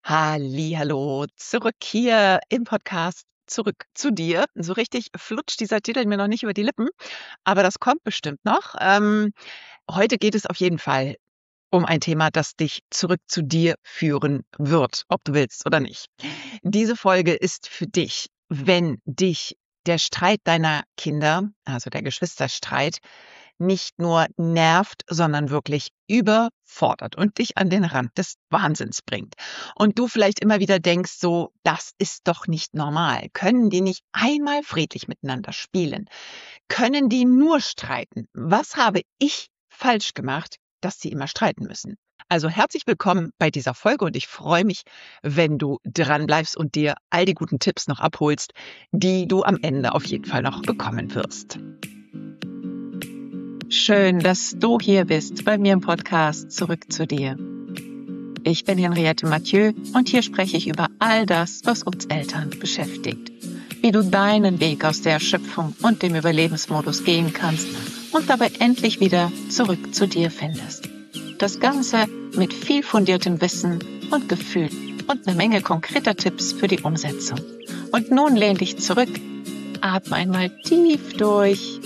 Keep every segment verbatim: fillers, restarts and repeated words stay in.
Hallihallo, zurück hier im Podcast „Zurück zu dir“. So richtig flutscht dieser Titel mir noch nicht über die Lippen, aber das kommt bestimmt noch. Ähm, heute geht es auf jeden Fall um ein Thema, das dich zurück zu dir führen wird, ob du willst oder nicht. Diese Folge ist für dich, wenn dich der Streit deiner Kinder, also der Geschwisterstreit, nicht nur nervt, sondern wirklich überfordert und dich an den Rand des Wahnsinns bringt. Und du vielleicht immer wieder denkst so: „Das ist doch nicht normal. Können die nicht einmal friedlich miteinander spielen? Können die nur streiten? Was habe ich falsch gemacht, dass sie immer streiten müssen?“ Also herzlich willkommen bei dieser Folge und ich freue mich, wenn du dranbleibst und dir all die guten Tipps noch abholst, die du am Ende auf jeden Fall noch bekommen wirst. Schön, dass du hier bist bei mir im Podcast „Zurück zu dir“. Ich bin Henriette Mathieu und hier spreche ich über all das, was uns Eltern beschäftigt. Wie du deinen Weg aus der Erschöpfung und dem Überlebensmodus gehen kannst und dabei endlich wieder zurück zu dir findest. Das Ganze mit viel fundiertem Wissen und Gefühl und eine Menge konkreter Tipps für die Umsetzung. Und nun lehn dich zurück, atme einmal tief durch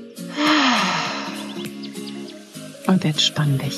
und entspann dich.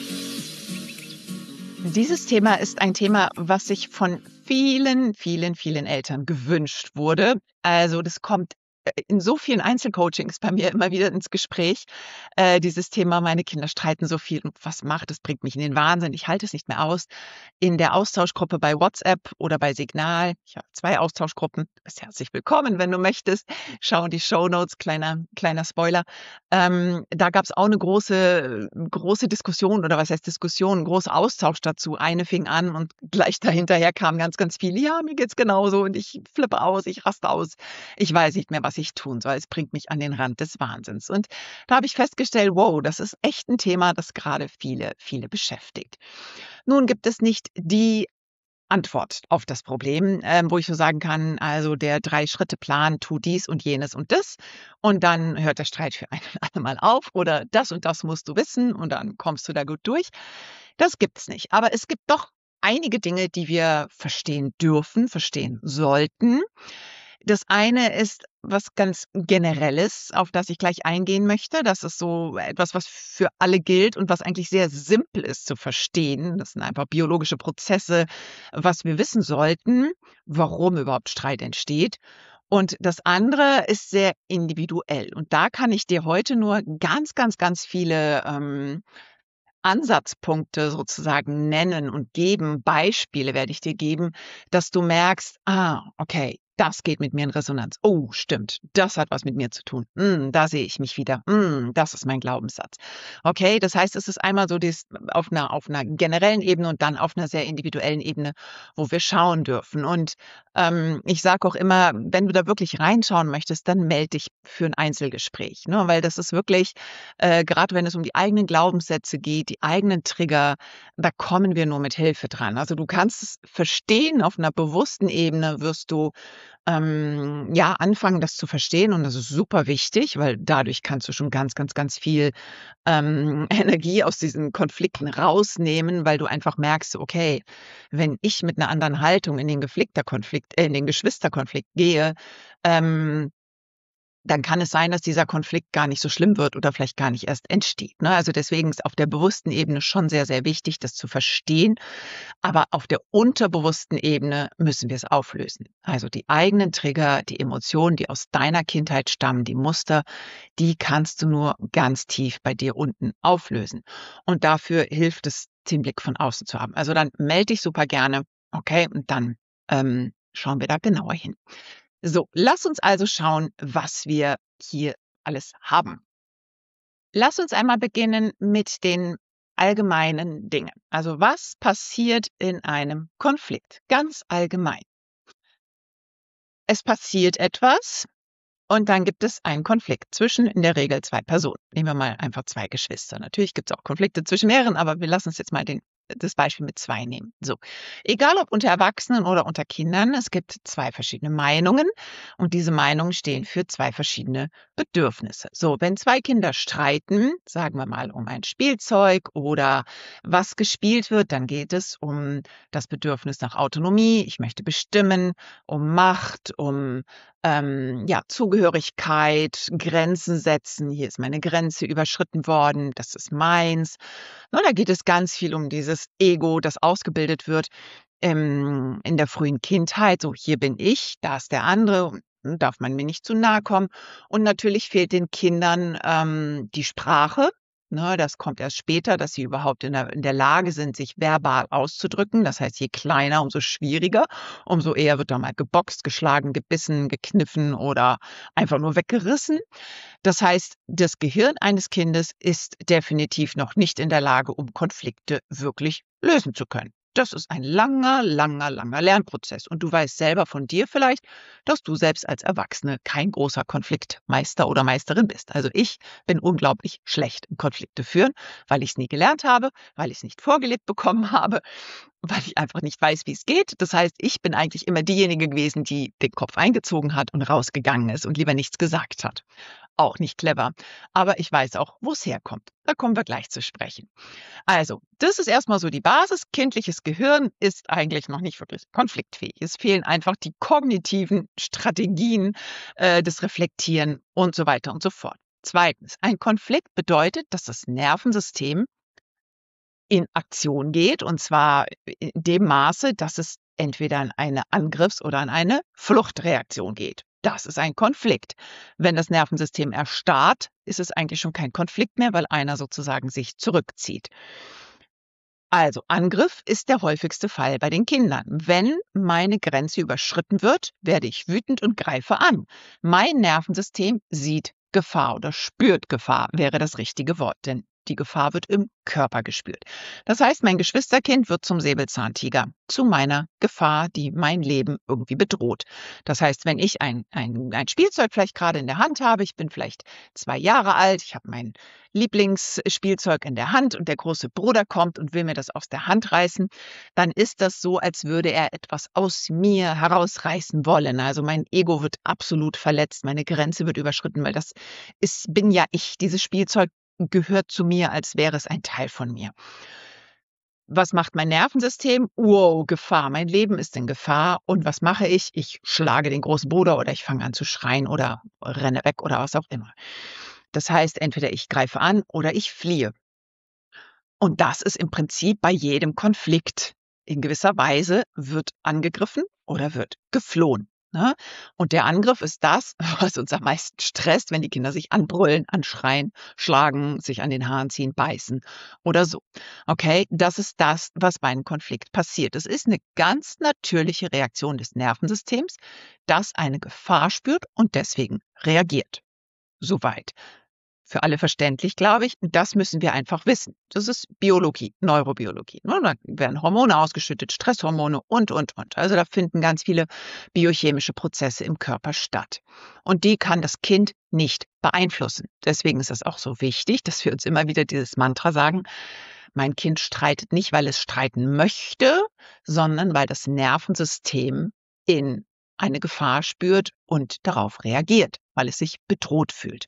Dieses Thema ist ein Thema, was sich von vielen, vielen, vielen Eltern gewünscht wurde. Also das kommt in so vielen Einzelcoachings bei mir immer wieder ins Gespräch, äh, dieses Thema, meine Kinder streiten so viel und was macht, das bringt mich in den Wahnsinn, ich halte es nicht mehr aus. In der Austauschgruppe bei WhatsApp oder bei Signal, ich habe zwei Austauschgruppen, du bist herzlich willkommen, wenn du möchtest. Schau in die Shownotes, kleiner, kleiner Spoiler. Ähm, da gab es auch eine große, große Diskussion oder was heißt Diskussion, ein großer Austausch dazu. Eine fing an und gleich dahinterher kam ganz, ganz viel, ja, mir geht's genauso und ich flippe aus, ich raste aus. Ich weiß nicht mehr, was ich tun soll. Es bringt mich an den Rand des Wahnsinns. Und da habe ich festgestellt, wow, das ist echt ein Thema, das gerade viele, viele beschäftigt. Nun gibt es nicht die Antwort auf das Problem, ähm, wo ich so sagen kann, also der Drei-Schritte-Plan, tu dies und jenes und das und dann hört der Streit für ein und alle Mal auf oder das und das musst du wissen und dann kommst du da gut durch. Das gibt's nicht. Aber es gibt doch einige Dinge, die wir verstehen dürfen, verstehen sollten. Das eine ist was ganz Generelles, auf das ich gleich eingehen möchte. Das ist so etwas, was für alle gilt und was eigentlich sehr simpel ist zu verstehen. Das sind einfach biologische Prozesse, was wir wissen sollten, warum überhaupt Streit entsteht. Und das andere ist sehr individuell. Und da kann ich dir heute nur ganz, ganz, ganz viele ähm, Ansatzpunkte sozusagen nennen und geben. Beispiele werde ich dir geben, dass du merkst, ah, okay, das geht mit mir in Resonanz. Oh, stimmt, das hat was mit mir zu tun. Hm, da sehe ich mich wieder. Hm, das ist mein Glaubenssatz. Okay, das heißt, es ist einmal so dies, auf einer, auf einer generellen Ebene und dann auf einer sehr individuellen Ebene, wo wir schauen dürfen. Und ähm, ich sage auch immer, wenn du da wirklich reinschauen möchtest, dann melde dich für ein Einzelgespräch, ne? Weil das ist wirklich, äh, gerade wenn es um die eigenen Glaubenssätze geht, die eigenen Trigger, da kommen wir nur mit Hilfe dran. Also du kannst es verstehen, auf einer bewussten Ebene wirst du ähm, ja anfangen, das zu verstehen und das ist super wichtig, weil dadurch kannst du schon ganz, ganz, ganz viel ähm, Energie aus diesen Konflikten rausnehmen, weil du einfach merkst, okay, wenn ich mit einer anderen Haltung in den Geflikterkonflikt, äh, in den Geschwisterkonflikt gehe, ähm, dann kann es sein, dass dieser Konflikt gar nicht so schlimm wird oder vielleicht gar nicht erst entsteht, ne? Also deswegen ist auf der bewussten Ebene schon sehr, sehr wichtig, das zu verstehen. Aber auf der unterbewussten Ebene müssen wir es auflösen. Also die eigenen Trigger, die Emotionen, die aus deiner Kindheit stammen, die Muster, die kannst du nur ganz tief bei dir unten auflösen. Und dafür hilft es, den Blick von außen zu haben. Also dann melde dich super gerne. Okay, und dann ähm, schauen wir da genauer hin. So, lass uns also schauen, was wir hier alles haben. Lass uns einmal beginnen mit den allgemeinen Dingen. Also was passiert in einem Konflikt? Ganz allgemein. Es passiert etwas und dann gibt es einen Konflikt zwischen in der Regel zwei Personen. Nehmen wir mal einfach zwei Geschwister. Natürlich gibt es auch Konflikte zwischen mehreren, aber wir lassen uns jetzt mal den das Beispiel mit zwei nehmen. So, egal ob unter Erwachsenen oder unter Kindern, es gibt zwei verschiedene Meinungen und diese Meinungen stehen für zwei verschiedene Bedürfnisse. So, wenn zwei Kinder streiten, sagen wir mal um ein Spielzeug oder was gespielt wird, dann geht es um das Bedürfnis nach Autonomie. Ich möchte bestimmen, um Macht, um ähm, ja, Zugehörigkeit, Grenzen setzen. Hier ist meine Grenze überschritten worden. Das ist meins. Na, da geht es ganz viel um dieses Ego, das ausgebildet wird ähm, in der frühen Kindheit. So, hier bin ich, da ist der andere. Und hm, darf man mir nicht zu nahe kommen. Und natürlich fehlt den Kindern ähm, die Sprache. Ne, das kommt erst später, dass sie überhaupt in der, in der Lage sind, sich verbal auszudrücken. Das heißt, je kleiner, umso schwieriger, umso eher wird da mal geboxt, geschlagen, gebissen, gekniffen oder einfach nur weggerissen. Das heißt, das Gehirn eines Kindes ist definitiv noch nicht in der Lage, um Konflikte wirklich lösen zu können. Das ist ein langer, langer, langer Lernprozess. Und du weißt selber von dir vielleicht, dass du selbst als Erwachsene kein großer Konfliktmeister oder Meisterin bist. Also ich bin unglaublich schlecht im Konflikte führen, weil ich es nie gelernt habe, weil ich es nicht vorgelebt bekommen habe, weil ich einfach nicht weiß, wie es geht. Das heißt, ich bin eigentlich immer diejenige gewesen, die den Kopf eingezogen hat und rausgegangen ist und lieber nichts gesagt hat. Auch nicht clever. Aber ich weiß auch, wo es herkommt. Da kommen wir gleich zu sprechen. Also, das ist erstmal so die Basis. Kindliches Gehirn ist eigentlich noch nicht wirklich konfliktfähig. Es fehlen einfach die kognitiven Strategien, äh, das Reflektieren und so weiter und so fort. Zweitens, ein Konflikt bedeutet, dass das Nervensystem in Aktion geht, und zwar in dem Maße, dass es entweder in eine Angriffs- oder in eine Fluchtreaktion geht. Das ist ein Konflikt. Wenn das Nervensystem erstarrt, ist es eigentlich schon kein Konflikt mehr, weil einer sozusagen sich zurückzieht. Also Angriff ist der häufigste Fall bei den Kindern. Wenn meine Grenze überschritten wird, werde ich wütend und greife an. Mein Nervensystem sieht Gefahr oder spürt Gefahr, wäre das richtige Wort, denn die Gefahr wird im Körper gespürt. Das heißt, mein Geschwisterkind wird zum Säbelzahntiger, zu meiner Gefahr, die mein Leben irgendwie bedroht. Das heißt, wenn ich ein, ein, ein Spielzeug vielleicht gerade in der Hand habe, ich bin vielleicht zwei Jahre alt, ich habe mein Lieblingsspielzeug in der Hand und der große Bruder kommt und will mir das aus der Hand reißen, dann ist das so, als würde er etwas aus mir herausreißen wollen. Also mein Ego wird absolut verletzt, meine Grenze wird überschritten, weil das ist, bin ja ich. Dieses Spielzeug gehört zu mir, als wäre es ein Teil von mir. Was macht mein Nervensystem? Wow, Gefahr. Mein Leben ist in Gefahr. Und was mache ich? Ich schlage den großen Bruder oder ich fange an zu schreien oder renne weg oder was auch immer. Das heißt, entweder ich greife an oder ich fliehe. Und das ist im Prinzip bei jedem Konflikt. In gewisser Weise wird angegriffen oder wird geflohen. Ne? Und der Angriff ist das, was uns am meisten stresst, wenn die Kinder sich anbrüllen, anschreien, schlagen, sich an den Haaren ziehen, beißen oder so. Okay, das ist das, was bei einem Konflikt passiert. Es ist eine ganz natürliche Reaktion des Nervensystems, das eine Gefahr spürt und deswegen reagiert. Soweit. Für alle verständlich, glaube ich. Das müssen wir einfach wissen. Das ist Biologie, Neurobiologie. Ne? Da werden Hormone ausgeschüttet, Stresshormone und, und, und. Also da finden ganz viele biochemische Prozesse im Körper statt. Und die kann das Kind nicht beeinflussen. Deswegen ist es auch so wichtig, dass wir uns immer wieder dieses Mantra sagen, mein Kind streitet nicht, weil es streiten möchte, sondern weil das Nervensystem in eine Gefahr spürt und darauf reagiert, weil es sich bedroht fühlt.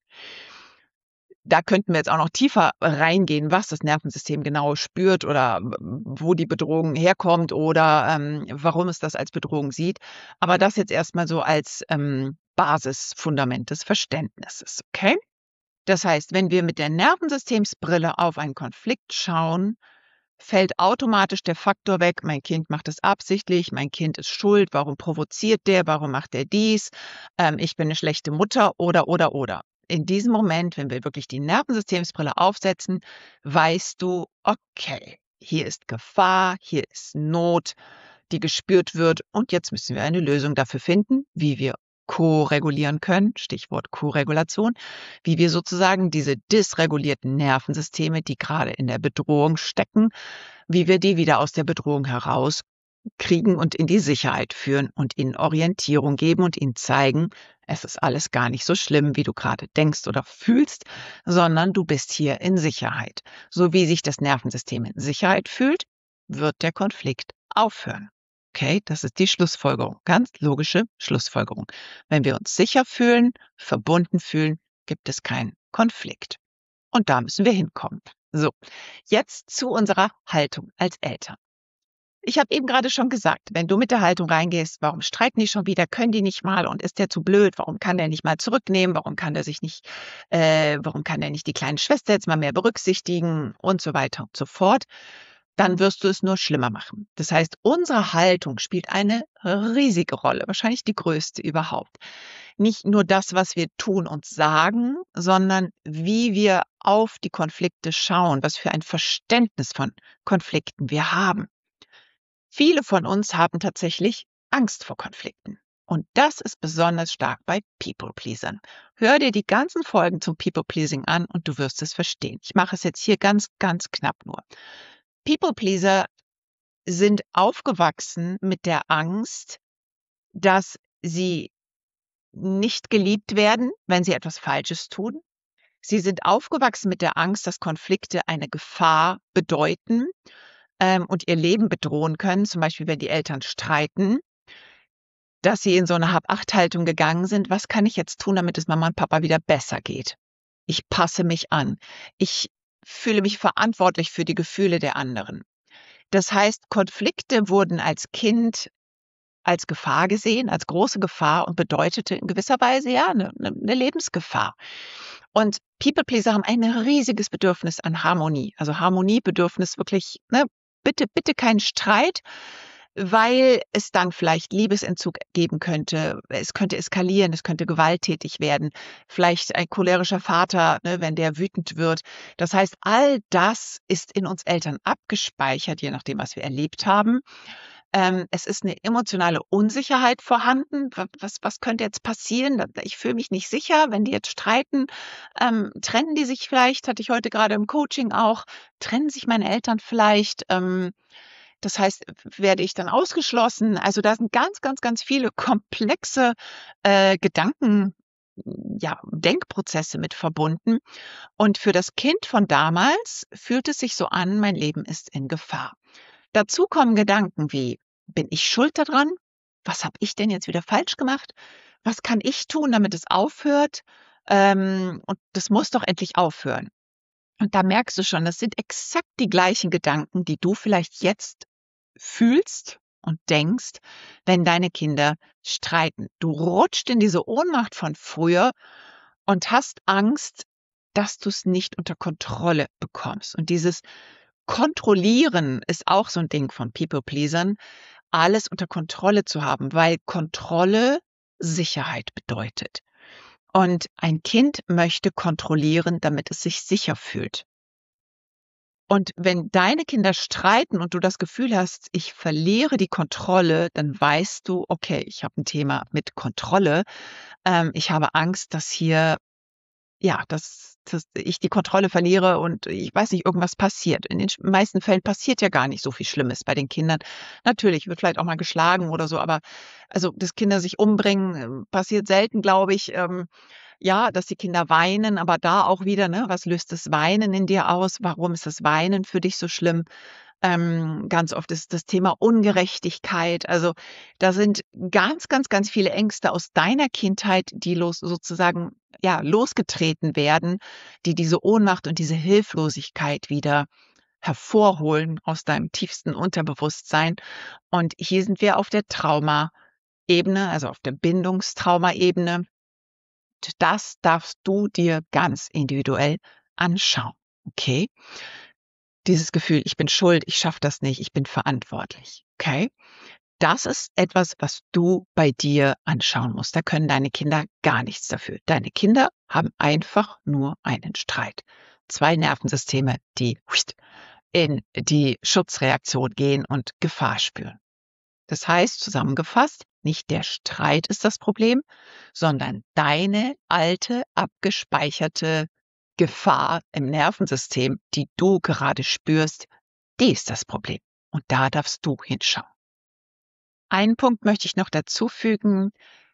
Da könnten wir jetzt auch noch tiefer reingehen, was das Nervensystem genau spürt oder wo die Bedrohung herkommt oder ähm, warum es das als Bedrohung sieht. Aber das jetzt erstmal so als ähm, Basisfundament des Verständnisses, okay? Das heißt, wenn wir mit der Nervensystemsbrille auf einen Konflikt schauen, fällt automatisch der Faktor weg, mein Kind macht es absichtlich, mein Kind ist schuld, warum provoziert der, warum macht er dies, ähm, ich bin eine schlechte Mutter oder, oder, oder. In diesem Moment, wenn wir wirklich die Nervensystemsbrille aufsetzen, weißt du, okay, hier ist Gefahr, hier ist Not, die gespürt wird und jetzt müssen wir eine Lösung dafür finden, wie wir ko-regulieren können, Stichwort Koregulation, wie wir sozusagen diese dysregulierten Nervensysteme, die gerade in der Bedrohung stecken, wie wir die wieder aus der Bedrohung herauskriegen und in die Sicherheit führen und ihnen Orientierung geben und ihnen zeigen, es ist alles gar nicht so schlimm, wie du gerade denkst oder fühlst, sondern du bist hier in Sicherheit. So wie sich das Nervensystem in Sicherheit fühlt, wird der Konflikt aufhören. Okay, das ist die Schlussfolgerung, ganz logische Schlussfolgerung. Wenn wir uns sicher fühlen, verbunden fühlen, gibt es keinen Konflikt. Und da müssen wir hinkommen. So, jetzt zu unserer Haltung als Eltern. Ich habe eben gerade schon gesagt, wenn du mit der Haltung reingehst, warum streiten die schon wieder, können die nicht mal und ist der zu blöd, warum kann der nicht mal zurücknehmen, warum kann der sich nicht, äh, warum kann der nicht die kleine Schwester jetzt mal mehr berücksichtigen und so weiter und so fort, dann wirst du es nur schlimmer machen. Das heißt, unsere Haltung spielt eine riesige Rolle, wahrscheinlich die größte überhaupt. Nicht nur das, was wir tun und sagen, sondern wie wir auf die Konflikte schauen, was für ein Verständnis von Konflikten wir haben. Viele von uns haben tatsächlich Angst vor Konflikten. Und das ist besonders stark bei People-Pleasern. Hör dir die ganzen Folgen zum People-Pleasing an und du wirst es verstehen. Ich mache es jetzt hier ganz, ganz knapp nur. People-Pleaser sind aufgewachsen mit der Angst, dass sie nicht geliebt werden, wenn sie etwas Falsches tun. Sie sind aufgewachsen mit der Angst, dass Konflikte eine Gefahr bedeuten ähm, und ihr Leben bedrohen können, zum Beispiel wenn die Eltern streiten, dass sie in so eine Hab-Acht-Haltung gegangen sind. Was kann ich jetzt tun, damit es Mama und Papa wieder besser geht? Ich passe mich an. Ich fühle mich verantwortlich für die Gefühle der anderen. Das heißt, Konflikte wurden als Kind als Gefahr gesehen, als große Gefahr und bedeutete in gewisser Weise ja eine, eine Lebensgefahr. Und People-Pleaser haben ein riesiges Bedürfnis an Harmonie. Also Harmoniebedürfnis wirklich, ne, bitte, bitte keinen Streit, weil es dann vielleicht Liebesentzug geben könnte. Es könnte eskalieren, es könnte gewalttätig werden. Vielleicht ein cholerischer Vater, ne, wenn der wütend wird. Das heißt, all das ist in uns Eltern abgespeichert, je nachdem, was wir erlebt haben. Ähm, es ist eine emotionale Unsicherheit vorhanden. Was, was könnte jetzt passieren? Ich fühle mich nicht sicher, wenn die jetzt streiten. Ähm, trennen die sich vielleicht? Hatte ich heute gerade im Coaching auch. Trennen sich meine Eltern vielleicht? Ähm, das heißt, werde ich dann ausgeschlossen? Also da sind ganz, ganz, ganz viele komplexe äh, Gedanken, ja, Denkprozesse mit verbunden. Und für das Kind von damals fühlt es sich so an, mein Leben ist in Gefahr. Dazu kommen Gedanken wie, bin ich schuld daran? Was habe ich denn jetzt wieder falsch gemacht? Was kann ich tun, damit es aufhört? Ähm, und das muss doch endlich aufhören. Und da merkst du schon, das sind exakt die gleichen Gedanken, die du vielleicht jetzt fühlst und denkst, wenn deine Kinder streiten. Du rutscht in diese Ohnmacht von früher und hast Angst, dass du es nicht unter Kontrolle bekommst. Und dieses Kontrollieren ist auch so ein Ding von People-Pleasern, alles unter Kontrolle zu haben, weil Kontrolle Sicherheit bedeutet. Und ein Kind möchte kontrollieren, damit es sich sicher fühlt. Und wenn deine Kinder streiten und du das Gefühl hast, ich verliere die Kontrolle, dann weißt du, okay, ich habe ein Thema mit Kontrolle. Ähm, ich habe Angst, dass hier, ja, dass, dass ich die Kontrolle verliere und ich weiß nicht, irgendwas passiert. In den meisten Fällen passiert ja gar nicht so viel Schlimmes bei den Kindern. Natürlich wird vielleicht auch mal geschlagen oder so, aber also, dass Kinder sich umbringen, ähm, passiert selten, glaube ich. Ähm, ja, dass die Kinder weinen, aber da auch wieder, ne, was löst das Weinen in dir aus? Warum ist das Weinen für dich so schlimm? Ähm, ganz oft ist das Thema Ungerechtigkeit. Also da sind ganz, ganz, ganz viele Ängste aus deiner Kindheit, die los sozusagen ja losgetreten werden, die diese Ohnmacht und diese Hilflosigkeit wieder hervorholen aus deinem tiefsten Unterbewusstsein. Und hier sind wir auf der Trauma-Ebene, also auf der Bindungstrauma-Ebene. Das darfst du dir ganz individuell anschauen. Okay? Dieses Gefühl, ich bin schuld, ich schaffe das nicht, ich bin verantwortlich. Okay? Das ist etwas, was du bei dir anschauen musst. Da können deine Kinder gar nichts dafür. Deine Kinder haben einfach nur einen Streit. Zwei Nervensysteme, die in die Schutzreaktion gehen und Gefahr spüren. Das heißt, zusammengefasst, nicht der Streit ist das Problem, sondern deine alte, abgespeicherte Gefahr im Nervensystem, die du gerade spürst, die ist das Problem. Und da darfst du hinschauen. Einen Punkt möchte ich noch dazu fügen.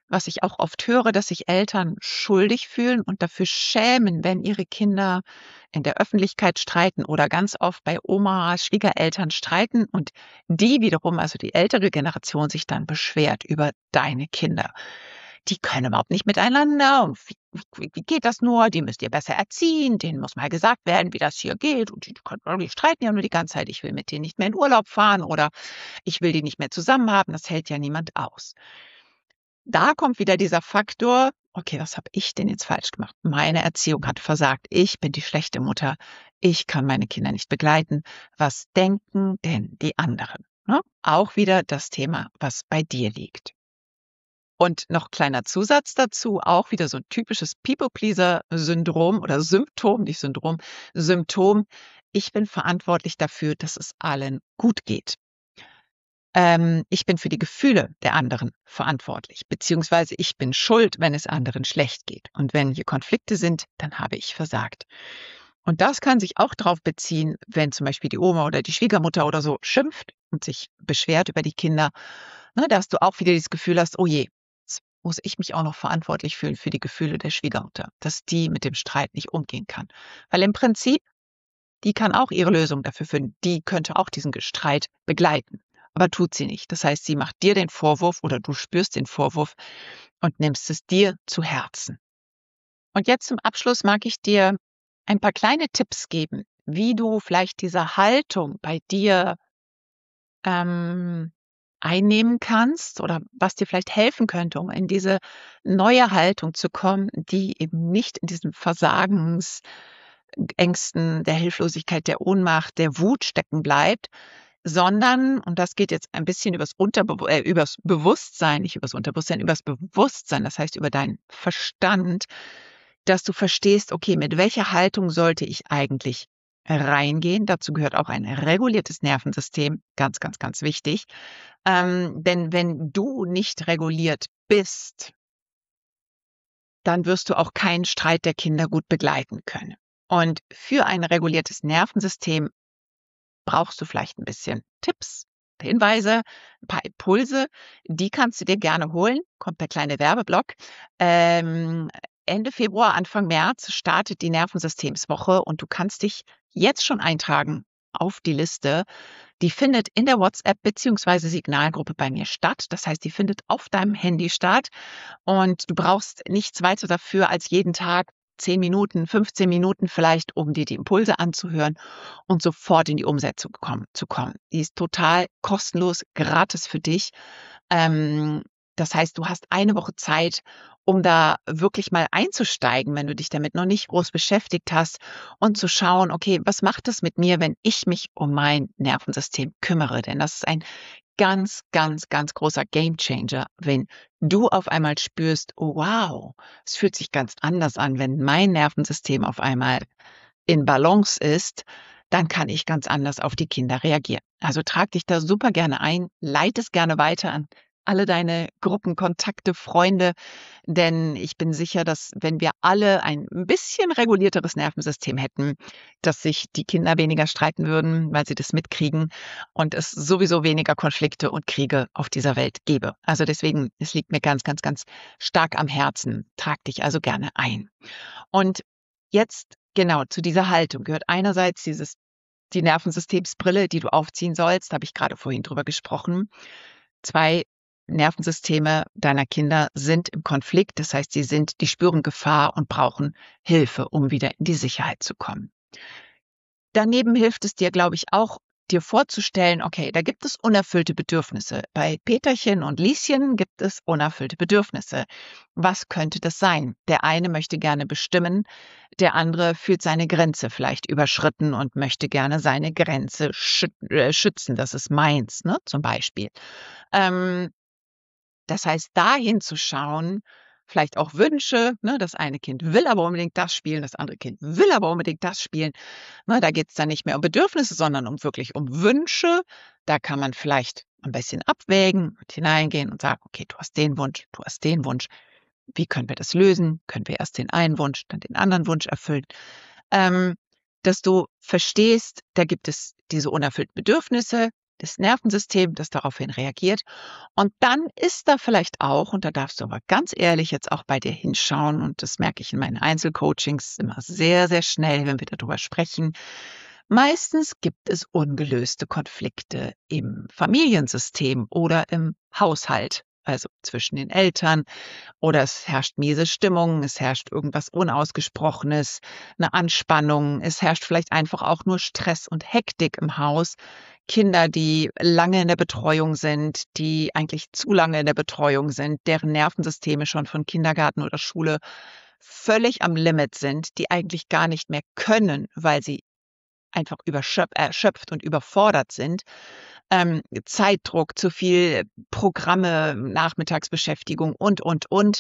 was ich auch oft höre, dass sich Eltern schuldig fühlen und dafür schämen, wenn ihre Kinder in der Öffentlichkeit streiten oder ganz oft bei Oma, Schwiegereltern streiten und die wiederum, also die ältere Generation, sich dann beschwert über deine Kinder. Die können überhaupt nicht miteinander und wie, wie, wie geht das nur? Die müsst ihr besser erziehen, denen muss mal gesagt werden, wie das hier geht und die, können- die streiten ja nur die ganze Zeit, ich will mit denen nicht mehr in Urlaub fahren oder ich will die nicht mehr zusammen haben, das hält ja niemand aus. Da kommt wieder dieser Faktor, okay, was habe ich denn jetzt falsch gemacht? Meine Erziehung hat versagt. Ich bin die schlechte Mutter. Ich kann meine Kinder nicht begleiten. Was denken denn die anderen? Ne? Auch wieder das Thema, was bei dir liegt. Und noch kleiner Zusatz dazu, auch wieder so ein typisches People-Pleaser-Syndrom oder Symptom, nicht Syndrom, Symptom. Ich bin verantwortlich dafür, dass es allen gut geht. Ähm, ich bin für die Gefühle der anderen verantwortlich, beziehungsweise ich bin schuld, wenn es anderen schlecht geht. Und wenn hier Konflikte sind, dann habe ich versagt. Und das kann sich auch darauf beziehen, wenn zum Beispiel die Oma oder die Schwiegermutter oder so schimpft und sich beschwert über die Kinder, ne, dass du auch wieder dieses Gefühl hast, oh je, jetzt muss ich mich auch noch verantwortlich fühlen für die Gefühle der Schwiegermutter, dass die mit dem Streit nicht umgehen kann. Weil im Prinzip, die kann auch ihre Lösung dafür finden. Die könnte auch diesen Streit begleiten. Aber tut sie nicht. Das heißt, sie macht dir den Vorwurf oder du spürst den Vorwurf und nimmst es dir zu Herzen. Und jetzt zum Abschluss mag ich dir ein paar kleine Tipps geben, wie du vielleicht diese Haltung bei dir ähm, einnehmen kannst oder was dir vielleicht helfen könnte, um in diese neue Haltung zu kommen, die eben nicht in diesem Versagens, Ängsten, der Hilflosigkeit, der Ohnmacht, der Wut stecken bleibt, sondern, und das geht jetzt ein bisschen übers Unterbe äh, übers Bewusstsein, nicht übers Unterbewusstsein, übers Bewusstsein, das heißt über deinen Verstand, dass du verstehst, okay, mit welcher Haltung sollte ich eigentlich reingehen? Dazu gehört auch ein reguliertes Nervensystem, ganz, ganz, ganz wichtig. Ähm, denn wenn du nicht reguliert bist, dann wirst du auch keinen Streit der Kinder gut begleiten können. Und für ein reguliertes Nervensystem brauchst du vielleicht ein bisschen Tipps, Hinweise, ein paar Impulse. Die kannst du dir gerne holen. Kommt der kleine Werbeblock. Ähm, Ende Februar, Anfang März startet die Nervensystemswoche und du kannst dich jetzt schon eintragen auf die Liste. Die findet in der WhatsApp beziehungsweise Signalgruppe bei mir statt. Das heißt, die findet auf deinem Handy statt und du brauchst nichts weiter dafür als jeden Tag zehn Minuten, fünfzehn Minuten vielleicht, um dir die Impulse anzuhören und sofort in die Umsetzung kommen, zu kommen. Die ist total kostenlos, gratis für dich. Ähm, das heißt, du hast eine Woche Zeit, um da wirklich mal einzusteigen, wenn du dich damit noch nicht groß beschäftigt hast und zu schauen, okay, was macht es mit mir, wenn ich mich um mein Nervensystem kümmere? Denn das ist ein ganz, ganz, ganz großer Gamechanger, wenn du auf einmal spürst, oh wow, es fühlt sich ganz anders an, wenn mein Nervensystem auf einmal in Balance ist, dann kann ich ganz anders auf die Kinder reagieren. Also trag dich da super gerne ein, leite es gerne weiter an alle deine Gruppen, Kontakte, Freunde, denn ich bin sicher, dass wenn wir alle ein bisschen regulierteres Nervensystem hätten, dass sich die Kinder weniger streiten würden, weil sie das mitkriegen und es sowieso weniger Konflikte und Kriege auf dieser Welt gäbe. Also deswegen, es liegt mir ganz, ganz, ganz stark am Herzen. Trag dich also gerne ein. Und jetzt genau zu dieser Haltung gehört einerseits dieses die Nervensystemsbrille, die du aufziehen sollst, da habe ich gerade vorhin drüber gesprochen. Zwei Nervensysteme deiner Kinder sind im Konflikt, das heißt, sie sind die spüren Gefahr und brauchen Hilfe, um wieder in die Sicherheit zu kommen. Daneben hilft es dir, glaube ich, auch, dir vorzustellen, okay, da gibt es unerfüllte Bedürfnisse. Bei Peterchen und Lieschen gibt es unerfüllte Bedürfnisse. Was könnte das sein? Der eine möchte gerne bestimmen, der andere fühlt seine Grenze vielleicht überschritten und möchte gerne seine Grenze schü äh, schützen. Das ist meins, ne, zum Beispiel. Ähm, das heißt, dahin zu schauen, vielleicht auch Wünsche, ne? Das eine Kind will aber unbedingt das spielen, das andere Kind will aber unbedingt das spielen. Ne, da geht's dann nicht mehr um Bedürfnisse, sondern um wirklich um Wünsche. Da kann man vielleicht ein bisschen abwägen und hineingehen und sagen: „Okay, du hast den Wunsch, du hast den Wunsch. Wie können wir das lösen? Können wir erst den einen Wunsch, dann den anderen Wunsch erfüllen?“ Ähm, dass du verstehst, da gibt es diese unerfüllten Bedürfnisse. das Nervensystem, das daraufhin reagiert. Und dann ist da vielleicht auch, und da darfst du aber ganz ehrlich jetzt auch bei dir hinschauen, und das merke ich in meinen Einzelcoachings immer sehr, sehr schnell, wenn wir darüber sprechen. Meistens gibt es ungelöste Konflikte im Familiensystem oder im Haushalt, also zwischen den Eltern, oder es herrscht miese Stimmung, es herrscht irgendwas Unausgesprochenes, eine Anspannung, es herrscht vielleicht einfach auch nur Stress und Hektik im Haus. Kinder, die lange in der Betreuung sind, die eigentlich zu lange in der Betreuung sind, deren Nervensysteme schon von Kindergarten oder Schule völlig am Limit sind, die eigentlich gar nicht mehr können, weil sie einfach überschöp erschöpft und überfordert sind. Ähm, Zeitdruck, zu viel Programme, Nachmittagsbeschäftigung und, und, und,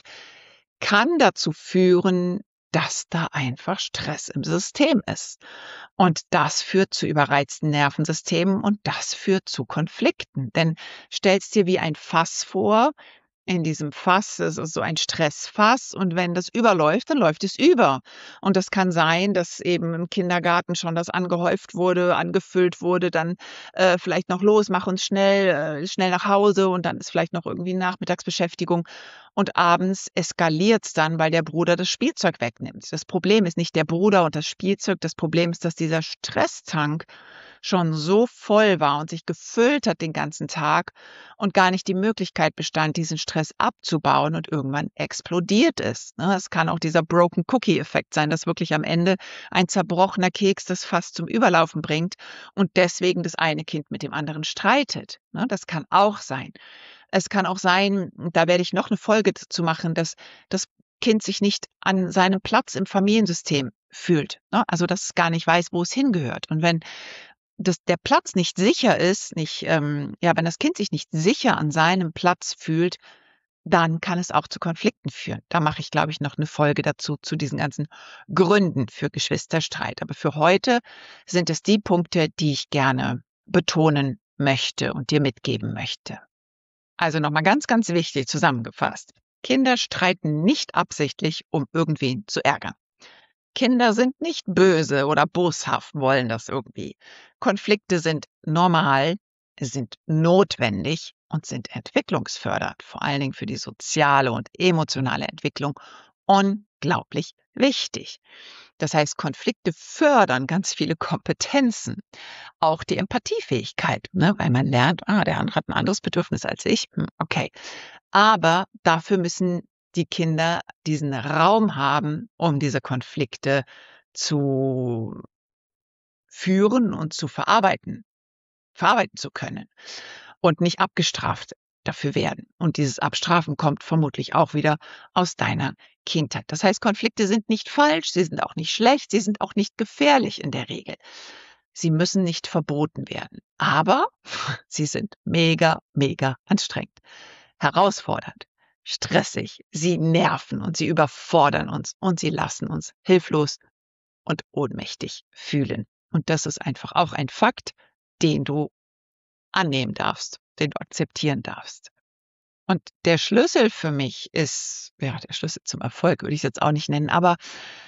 kann dazu führen, dass da einfach Stress im System ist. Und das führt zu überreizten Nervensystemen und das führt zu Konflikten. Denn stellst dir wie ein Fass vor. In diesem Fass ist es so ein Stressfass, und wenn das überläuft, dann läuft es über. Und das kann sein, dass eben im Kindergarten schon das angehäuft wurde, angefüllt wurde, dann äh, vielleicht noch los, mach uns schnell, äh, schnell nach Hause, und dann ist vielleicht noch irgendwie Nachmittagsbeschäftigung. Und abends eskaliert es dann, weil der Bruder das Spielzeug wegnimmt. Das Problem ist nicht der Bruder und das Spielzeug, das Problem ist, dass dieser Stresstank schon so voll war und sich gefüllt hat den ganzen Tag und gar nicht die Möglichkeit bestand, diesen Stress abzubauen, und irgendwann explodiert es. Ne? Es kann auch dieser Broken Cookie-Effekt sein, dass wirklich am Ende ein zerbrochener Keks das fast zum Überlaufen bringt und deswegen das eine Kind mit dem anderen streitet. Ne? Das kann auch sein. Es kann auch sein, da werde ich noch eine Folge dazu machen, dass das Kind sich nicht an seinem Platz im Familiensystem fühlt. Ne? Also dass es gar nicht weiß, wo es hingehört. Und wenn dass der Platz nicht sicher ist, nicht, ähm, ja, wenn das Kind sich nicht sicher an seinem Platz fühlt, dann kann es auch zu Konflikten führen. Da mache ich, glaube ich, noch eine Folge dazu, zu diesen ganzen Gründen für Geschwisterstreit. Aber für heute sind es die Punkte, die ich gerne betonen möchte und dir mitgeben möchte. Also nochmal ganz, ganz wichtig zusammengefasst. Kinder streiten nicht absichtlich, um irgendwen zu ärgern. Kinder sind nicht böse oder boshaft, wollen das irgendwie. Konflikte sind normal, sind notwendig und sind entwicklungsfördernd, vor allen Dingen für die soziale und emotionale Entwicklung unglaublich wichtig. Das heißt, Konflikte fördern ganz viele Kompetenzen, auch die Empathiefähigkeit, ne? Weil man lernt, ah, der andere hat ein anderes Bedürfnis als ich, hm, okay. Aber dafür müssen die Kinder diesen Raum haben, um diese Konflikte zu führen und zu verarbeiten, verarbeiten zu können und nicht abgestraft dafür werden. Und dieses Abstrafen kommt vermutlich auch wieder aus deiner Kindheit. Das heißt, Konflikte sind nicht falsch, sie sind auch nicht schlecht, sie sind auch nicht gefährlich in der Regel. Sie müssen nicht verboten werden, aber sie sind mega, mega anstrengend, herausfordernd, stressig, sie nerven und sie überfordern uns und sie lassen uns hilflos und ohnmächtig fühlen. Und das ist einfach auch ein Fakt, den du annehmen darfst, den du akzeptieren darfst. Und der Schlüssel für mich ist, ja, der Schlüssel zum Erfolg würde ich es jetzt auch nicht nennen, aber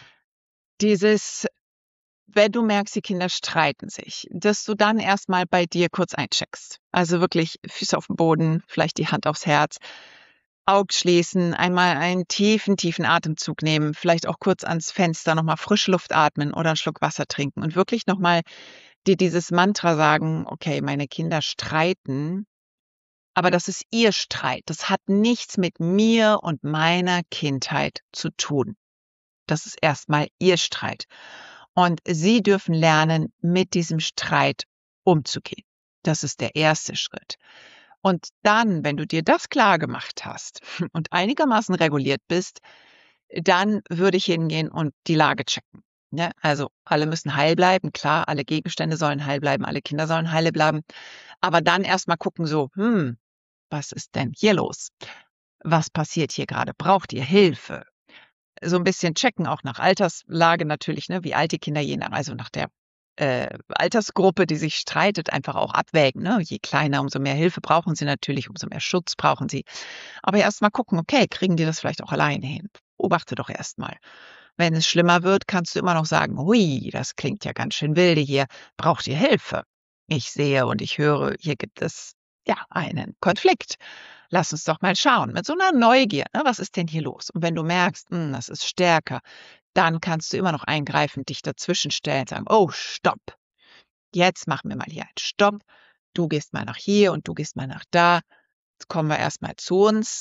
dieses, wenn du merkst, die Kinder streiten sich, dass du dann erstmal bei dir kurz eincheckst. Also wirklich Füße auf den Boden, vielleicht die Hand aufs Herz, Augen schließen, einmal einen tiefen, tiefen Atemzug nehmen, vielleicht auch kurz ans Fenster nochmal frische Luft atmen oder einen Schluck Wasser trinken und wirklich nochmal dir dieses Mantra sagen, okay, meine Kinder streiten, aber das ist ihr Streit. Das hat nichts mit mir und meiner Kindheit zu tun. Das ist erstmal ihr Streit. Und sie dürfen lernen, mit diesem Streit umzugehen. Das ist der erste Schritt. Und dann, wenn du dir das klar gemacht hast und einigermaßen reguliert bist, dann würde ich hingehen und die Lage checken. Ne? Also alle müssen heil bleiben, klar, alle Gegenstände sollen heil bleiben, alle Kinder sollen heile bleiben. Aber dann erstmal gucken so, hm, was ist denn hier los? Was passiert hier gerade? Braucht ihr Hilfe? So ein bisschen checken, auch nach Alterslage natürlich, ne, wie alt die Kinder je nach, also nach der äh, Altersgruppe, die sich streitet, einfach auch abwägen. Ne? Je kleiner, umso mehr Hilfe brauchen sie natürlich, umso mehr Schutz brauchen sie. Aber erst mal gucken, okay, kriegen die das vielleicht auch alleine hin? Beobachte doch erst mal. Wenn es schlimmer wird, kannst du immer noch sagen, hui, das klingt ja ganz schön wilde hier, braucht ihr Hilfe? ich sehe und ich höre, hier gibt es ja einen Konflikt. Lass uns doch mal schauen, mit so einer Neugier, ne, was ist denn hier los? Und wenn du merkst, hm, das ist stärker, dann kannst du immer noch eingreifen, dich dazwischenstellen, sagen, oh, stopp, jetzt machen wir mal hier einen Stopp. Du gehst mal nach hier und du gehst mal nach da. Jetzt kommen wir erst mal zu uns,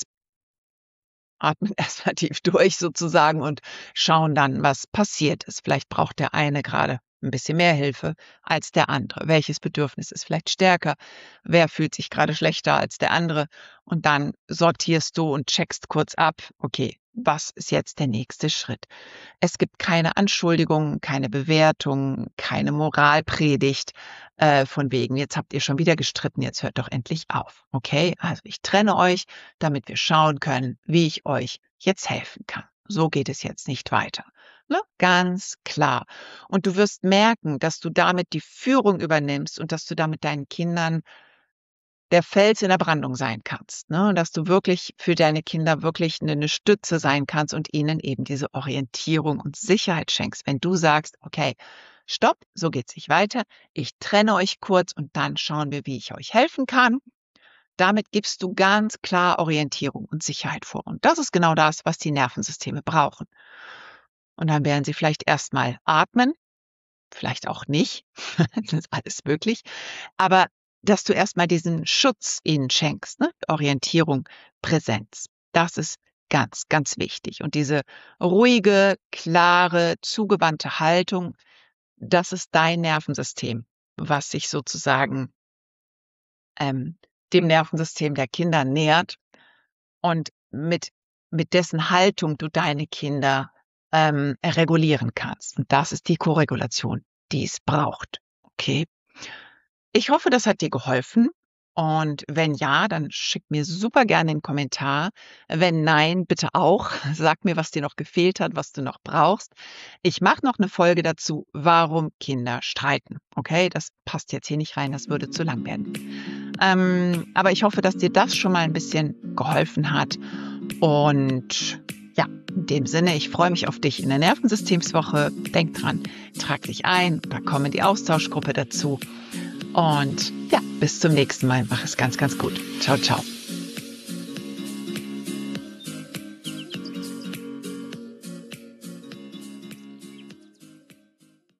atmen erst mal tief durch sozusagen und schauen dann, was passiert ist. Vielleicht braucht der eine gerade ein bisschen mehr Hilfe als der andere. Welches Bedürfnis ist vielleicht stärker? Wer fühlt sich gerade schlechter als der andere? Und dann sortierst du und checkst kurz ab, okay, was ist jetzt der nächste Schritt? Es gibt keine Anschuldigungen, keine Bewertungen, keine Moralpredigt, äh, von wegen: „Jetzt habt ihr schon wieder gestritten, jetzt hört doch endlich auf." Okay? Also, ich trenne euch, damit wir schauen können, wie ich euch jetzt helfen kann. So geht es jetzt nicht weiter, ne? Ganz klar. Und du wirst merken, dass du damit die Führung übernimmst und dass du damit deinen Kindern der Fels in der Brandung sein kannst, ne? Und dass du wirklich für deine Kinder wirklich 'ne 'ne Stütze sein kannst und ihnen eben diese Orientierung und Sicherheit schenkst. Wenn du sagst: „Okay, stopp, so geht's nicht weiter. Ich trenne euch kurz und dann schauen wir, wie ich euch helfen kann." Damit gibst du ganz klar Orientierung und Sicherheit vor. Und das ist genau das, was die Nervensysteme brauchen. Und dann werden sie vielleicht erst mal atmen, vielleicht auch nicht. Das ist alles möglich. Aber dass du erst mal diesen Schutz ihnen schenkst, ne? Orientierung, Präsenz. Das ist ganz, ganz wichtig. Und diese ruhige, klare, zugewandte Haltung, das ist dein Nervensystem, was sich sozusagen, ähm, dem Nervensystem der Kinder nähert und mit mit dessen Haltung du deine Kinder, ähm, regulieren kannst. Und das ist die Koregulation, die es braucht. Okay? Ich hoffe, das hat dir geholfen. Und wenn ja, dann schick mir super gerne 'nen Kommentar. Wenn nein, bitte auch. Sag mir, was dir noch gefehlt hat, was du noch brauchst. Ich mache noch 'ne Folge dazu, warum Kinder streiten. Okay? Das passt jetzt hier nicht rein, das würde zu lang werden. Ähm, aber ich hoffe, dass dir das schon mal 'n bisschen geholfen hat. Und ja, in dem Sinne, ich freue mich auf dich in der Nervensystemswoche. Denk dran, trag dich ein oder komm in die Austauschgruppe dazu. Und ja, bis zum nächsten Mal. Mach es ganz, ganz gut. Ciao, ciao.